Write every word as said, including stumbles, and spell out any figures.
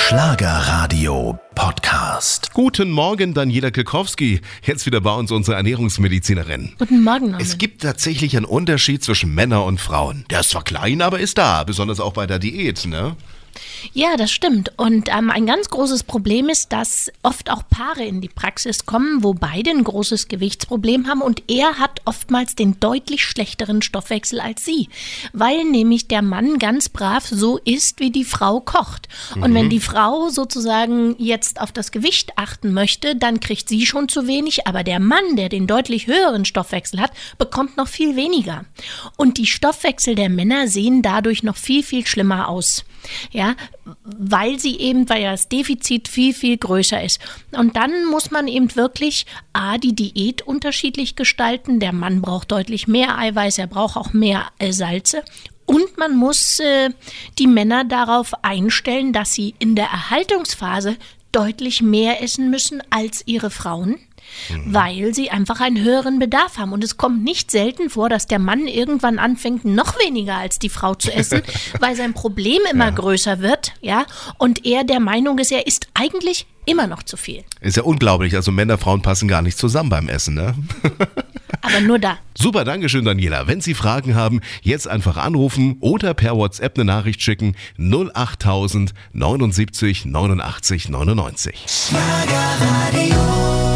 Schlagerradio Podcast. Guten Morgen, Daniela Kilkowski. Jetzt wieder bei uns unsere Ernährungsmedizinerin. Guten Morgen, Norman. Es gibt tatsächlich einen Unterschied zwischen Männern und Frauen. Der ist zwar klein, aber ist da, besonders auch bei der Diät, ne? Ja, das stimmt. Und ähm, ein ganz großes Problem ist, dass oft auch Paare in die Praxis kommen, wo beide ein großes Gewichtsproblem haben und er hat oftmals den deutlich schlechteren Stoffwechsel als sie, weil nämlich der Mann ganz brav so isst, wie die Frau kocht. Und Mhm. wenn die Frau sozusagen jetzt auf das Gewicht achten möchte, dann kriegt sie schon zu wenig, aber der Mann, der den deutlich höheren Stoffwechsel hat, bekommt noch viel weniger. Und die Stoffwechsel der Männer sehen dadurch noch viel, viel schlimmer aus. Ja, weil sie eben, weil ja das Defizit viel, viel größer ist. Und dann muss man eben wirklich A, die Diät unterschiedlich gestalten. Der Mann braucht deutlich mehr Eiweiß, er braucht auch mehr äh, Salze. Und man muss äh, die Männer darauf einstellen, dass sie in der Erhaltungsphase deutlich mehr essen müssen als ihre Frauen. Mhm. Weil sie einfach einen höheren Bedarf haben. Und es kommt nicht selten vor, dass der Mann irgendwann anfängt, noch weniger als die Frau zu essen, weil sein Problem immer ja. größer wird, ja, und er der Meinung ist, er isst eigentlich immer noch zu viel. Ist ja unglaublich, also Männer, Frauen passen gar nicht zusammen beim Essen, ne? Aber nur da. Super, Dankeschön, Daniela. Wenn Sie Fragen haben, jetzt einfach anrufen oder per WhatsApp eine Nachricht schicken. null acht tausend neunundsiebzig neunundachtzig neunundneunzig. Schlagerradio.